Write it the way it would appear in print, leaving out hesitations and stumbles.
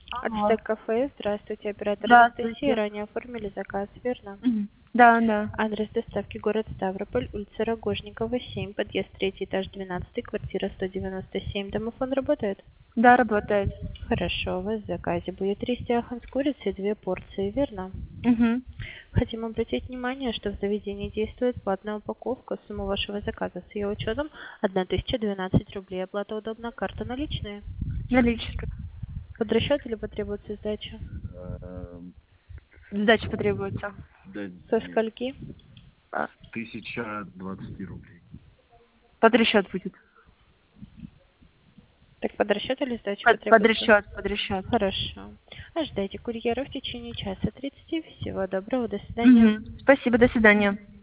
Алло. Ацтек кафе. Здравствуйте, оператор Анастасия. Здравствуйте. Ранее оформили заказ, верно? Да, да. Адрес доставки город Ставрополь, улица Рогожникова, 7, подъезд 3, этаж 12, квартира 197. Домофон работает? Да, работает. Хорошо, у вас в заказе будет 300 яхан с курицей, 2 порции, верно? Угу. Хотим обратить внимание, что в заведении действует платная упаковка. Сумма вашего заказа с ее учетом 1012 рублей. Оплата удобна, карта наличные. Наличие. Под расчет или потребуется сдача? Сдача потребуется. Да Со нет, скольки? А, 1020 рублей. Под расчет будет. Так под расчет или сдача Под потребуется? расчет, под расчет. Хорошо. Ожидайте курьера в течение часа 30. Всего доброго, до свидания. Угу. Спасибо, до свидания.